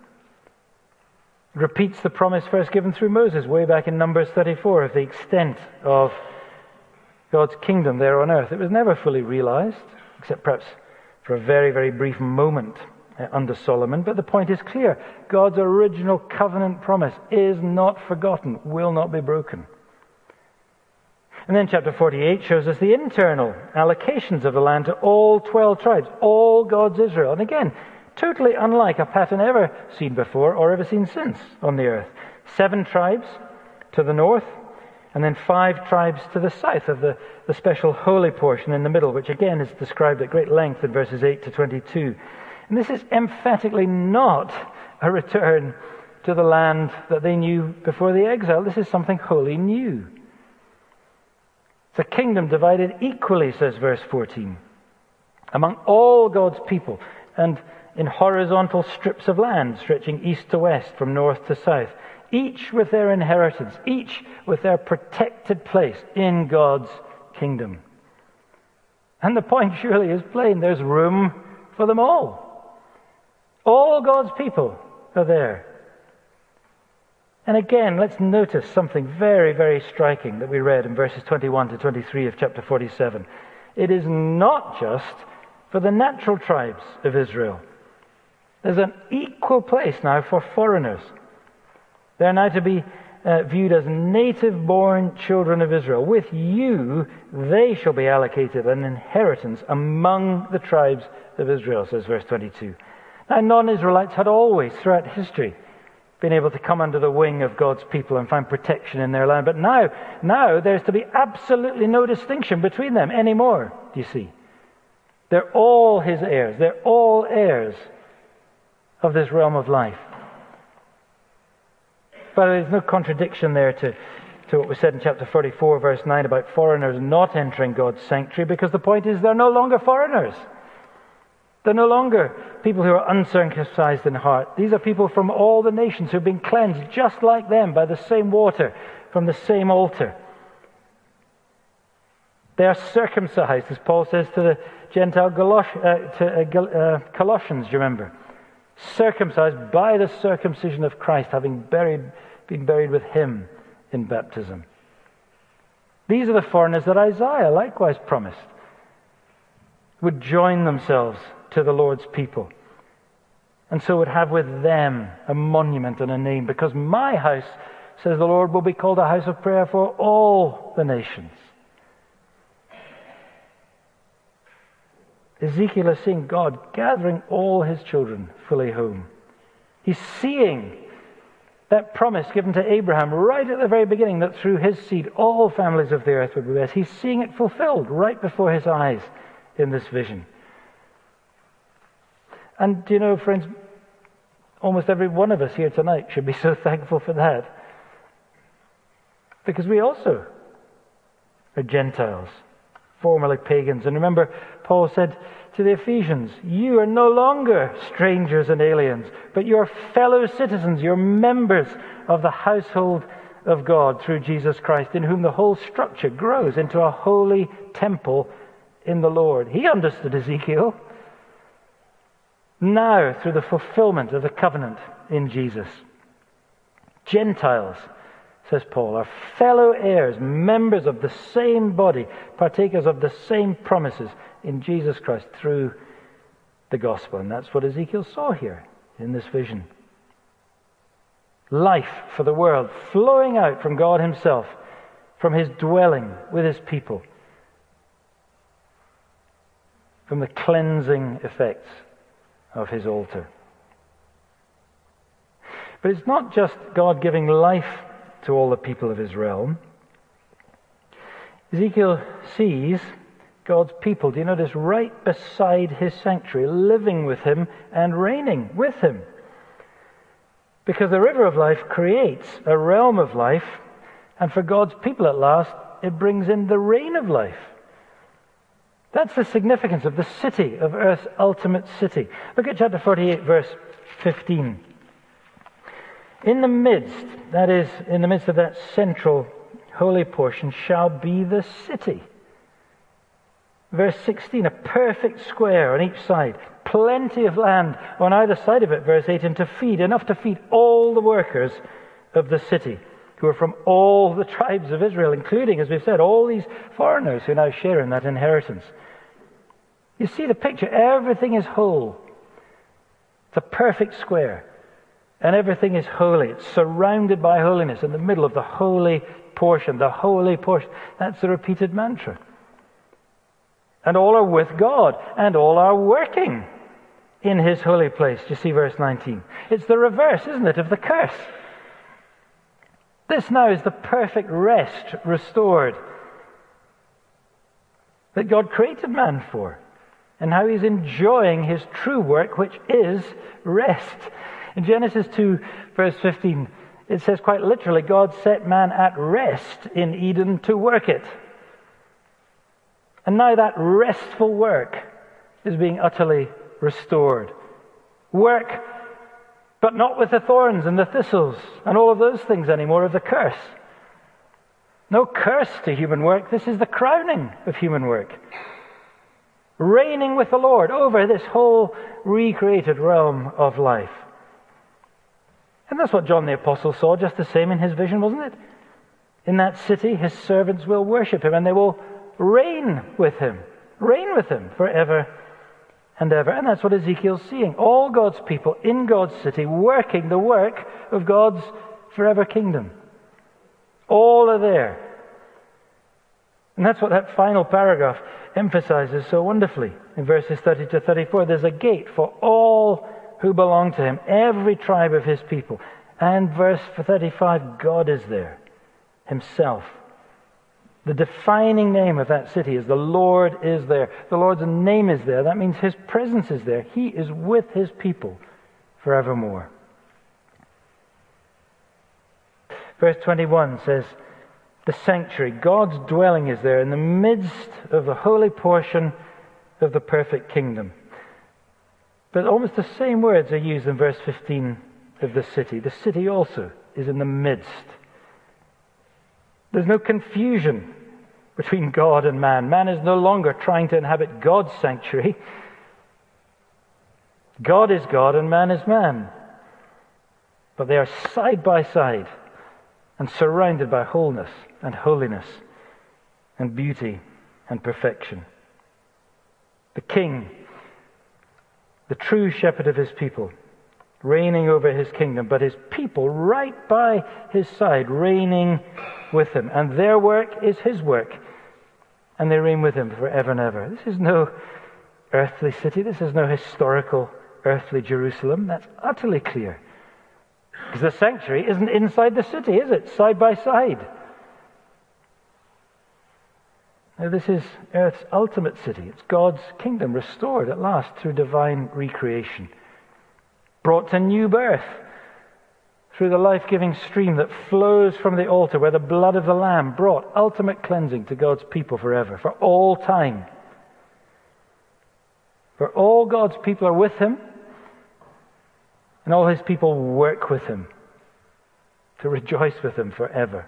It repeats the promise first given through Moses way back in Numbers 34 of the extent of God's kingdom there on earth. It was never fully realized, except perhaps for a very, very brief moment under Solomon. But the point is clear. God's original covenant promise is not forgotten, will not be broken. And then chapter 48 shows us the internal allocations of the land to all 12 tribes, all God's Israel. And again, totally unlike a pattern ever seen before or ever seen since on the earth. 7 tribes to the north, and then 5 tribes to the south of the special holy portion in the middle, which again is described at great length in verses 8 to 22. And this is emphatically not a return to the land that they knew before the exile. This is something wholly new. It's a kingdom divided equally, says verse 14, among all God's people, and in horizontal strips of land stretching east to west from north to south, each with their inheritance, each with their protected place in God's kingdom. And the point surely is plain. There's room for them all. All God's people are there. And again, let's notice something very, very striking that we read in verses 21 to 23 of chapter 47. It is not just for the natural tribes of Israel. There's an equal place now for foreigners. They're now to be viewed as native-born children of Israel. With you, they shall be allocated an inheritance among the tribes of Israel, says verse 22. Now, non-Israelites had always, throughout history, been able to come under the wing of God's people and find protection in their land. But now there's to be absolutely no distinction between them anymore, do you see? They're all his heirs. They're all heirs of this realm of life. But there's no contradiction there to what was said in chapter 44, verse 9, about foreigners not entering God's sanctuary, because the point is they're no longer foreigners. They're no longer people who are uncircumcised in heart. These are people from all the nations who have been cleansed just like them by the same water from the same altar. They are circumcised, as Paul says to the Gentile Colossians, do you remember? Circumcised by the circumcision of Christ, having been buried with him in baptism. These are the foreigners that Isaiah likewise promised would join themselves to the Lord's people, and so would have with them a monument and a name, because my house, says the Lord, will be called a house of prayer for all the nations. Ezekiel is seeing God gathering all his children fully home. He's seeing that promise given to Abraham right at the very beginning, that through his seed all families of the earth would be blessed. He's seeing it fulfilled right before his eyes in this vision. And do you know, friends, almost every one of us here tonight should be so thankful for that. Because we also are Gentiles, formerly pagans. And remember, Paul said to the Ephesians, you are no longer strangers and aliens, but you're fellow citizens, you're members of the household of God through Jesus Christ, in whom the whole structure grows into a holy temple in the Lord. He understood Ezekiel. Now, through the fulfillment of the covenant in Jesus, Gentiles, says Paul, are fellow heirs, members of the same body, partakers of the same promises in Jesus Christ through the gospel. And that's what Ezekiel saw here in this vision. Life for the world flowing out from God himself, from his dwelling with his people, from the cleansing effects of his altar. But it's not just God giving life to all the people of his realm. Ezekiel sees God's people, do you notice, right beside his sanctuary, living with him and reigning with him. Because the river of life creates a realm of life, and for God's people at last, it brings in the reign of life. That's the significance of the city, of earth's ultimate city. Look at chapter 48, verse 15. In the midst, that is, in the midst of that central holy portion, shall be the city. Verse 16, a perfect square on each side, plenty of land on either side of it, verse 8, and to feed, enough to feed all the workers of the city, who are from all the tribes of Israel, including, as we've said, all these foreigners who now share in that inheritance. You see the picture, everything is whole. It's a perfect square. And everything is holy. It's surrounded by holiness in the middle of the holy portion. The holy portion. That's the repeated mantra. And all are with God. And all are working in his holy place. Do you see verse 19? It's the reverse, isn't it, of the curse. This now is the perfect rest restored that God created man for. And how he's enjoying his true work, which is rest. In Genesis 2, verse 15, it says quite literally, God set man at rest in Eden to work it. And now that restful work is being utterly restored. Work, But not with the thorns and the thistles and all of those things anymore of the curse. No curse to human work. This is the crowning of human work. Reigning with the Lord over this whole recreated realm of life. And that's what John the Apostle saw just the same in his vision, wasn't it? In that city, his servants will worship him and they will reign with him forever and ever. And that's what Ezekiel's seeing. All God's people in God's city working the work of God's forever kingdom. All are there. And that's what that final paragraph emphasizes so wonderfully. In verses 30 to 34, there's a gate for all who belong to him, every tribe of his people. And verse 35, God is there himself. The defining name of that city is the Lord is there. The Lord's name is there. That means his presence is there. He is with his people forevermore. Verse 21 says, the sanctuary, God's dwelling is there in the midst of the holy portion of the perfect kingdom. But almost the same words are used in verse 15 of the city. The city also is in the midst. There's no confusion between God and man. Man is no longer trying to inhabit God's sanctuary. God is God and man is man. But they are side by side and surrounded by wholeness and holiness and beauty and perfection. The King, the true shepherd of his people, reigning over his kingdom, but his people right by his side, reigning with him. And their work is his work. And they reign with him forever and ever. This is no earthly city. This is no historical earthly Jerusalem. That's utterly clear. Because the sanctuary isn't inside the city, is it? Side by side. Now, this is earth's ultimate city. It's God's kingdom restored at last through divine recreation. Brought to new birth through the life-giving stream that flows from the altar where the blood of the Lamb brought ultimate cleansing to God's people forever, for all time. For all God's people are with him, and all his people work with him to rejoice with him forever.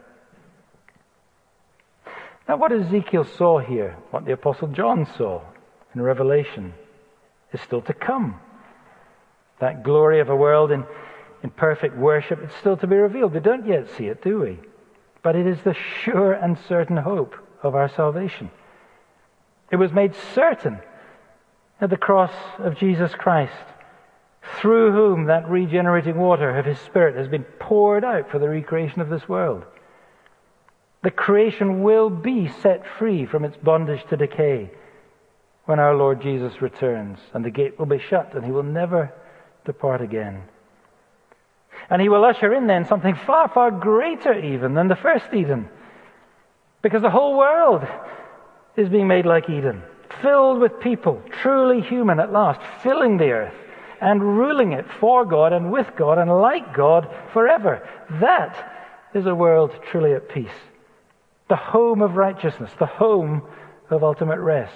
Now, what Ezekiel saw here, what the Apostle John saw in Revelation, is still to come. That glory of a world in perfect worship, it's still to be revealed. We don't yet see it, do we? But it is the sure and certain hope of our salvation. It was made certain at the cross of Jesus Christ, through whom that regenerating water of his Spirit has been poured out for the recreation of this world. The creation will be set free from its bondage to decay when our Lord Jesus returns, and the gate will be shut and he will never depart again. And he will usher in then something far, far greater even than the first Eden. Because the whole world is being made like Eden, filled with people, truly human at last, filling the earth and ruling it for God and with God and like God forever. That is a world truly at peace. The home of righteousness, the home of ultimate rest.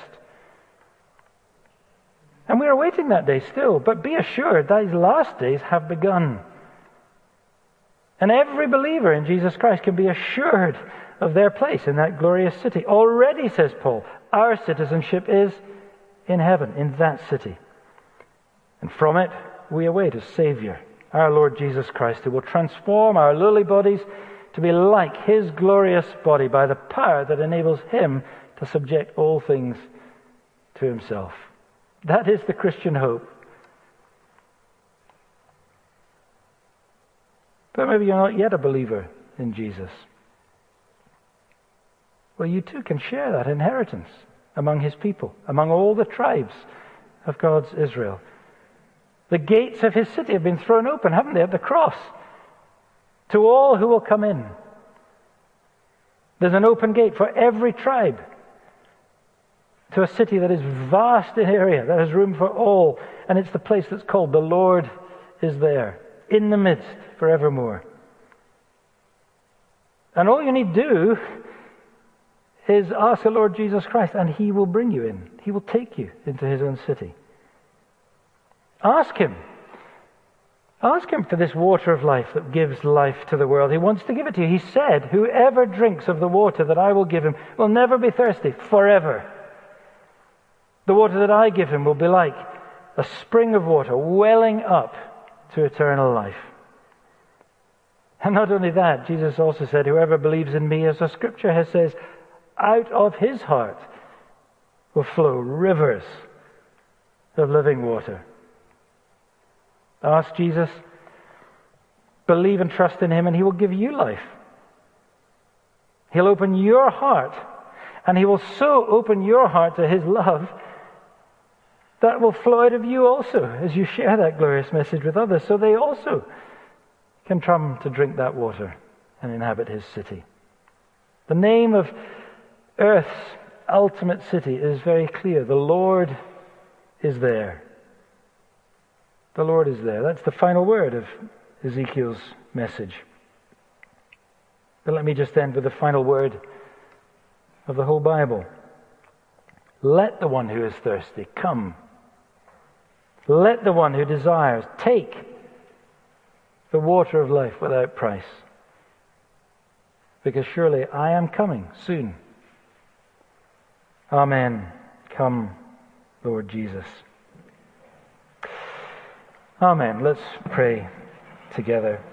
And we are waiting that day still, but be assured these last days have begun. And every believer in Jesus Christ can be assured of their place in that glorious city. Already, says Paul, our citizenship is in heaven, in that city. And from it, we await a Savior, our Lord Jesus Christ, who will transform our lowly bodies to be like his glorious body by the power that enables him to subject all things to himself. That is the Christian hope. But maybe you're not yet a believer in Jesus. Well, you too can share that inheritance among his people, among all the tribes of God's Israel. The gates of his city have been thrown open, haven't they, at the cross, to all who will come in. There's an open gate for every tribe to a city that is vast in area, that has room for all, and it's the place that's called the Lord is there, in the midst, forevermore. And all you need to do is ask the Lord Jesus Christ, and he will bring you in. He will take you into his own city. Ask him. Ask him for this water of life that gives life to the world. He wants to give it to you. He said, whoever drinks of the water that I will give him will never be thirsty forever. The water that I give him will be like a spring of water welling up to eternal life. And not only that, Jesus also said, whoever believes in me, as the scripture has says, out of his heart will flow rivers of living water. Ask Jesus, believe and trust in him, and he will give you life. He'll open your heart, and he will so open your heart to his love that will flow out of you also as you share that glorious message with others, so they also can come to drink that water and inhabit his city. The name of earth's ultimate city is very clear. The Lord is there. The Lord is there. That's the final word of Ezekiel's message. But let me just end with the final word of the whole Bible. Let the one who is thirsty come. Let the one who desires take the water of life without price. Because surely I am coming soon. Amen. Come, Lord Jesus. Amen. Let's pray together.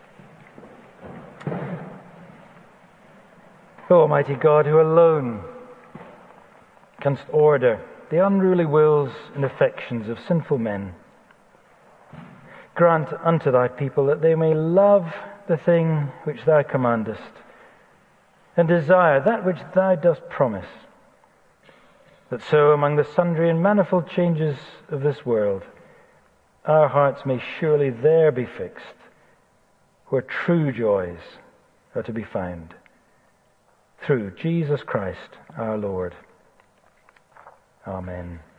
O Almighty God, who alone canst order the unruly wills and affections of sinful men, grant unto thy people that they may love the thing which thou commandest, and desire that which thou dost promise, that so among the sundry and manifold changes of this world, our hearts may surely there be fixed, where true joys are to be found. Through Jesus Christ our Lord. Amen.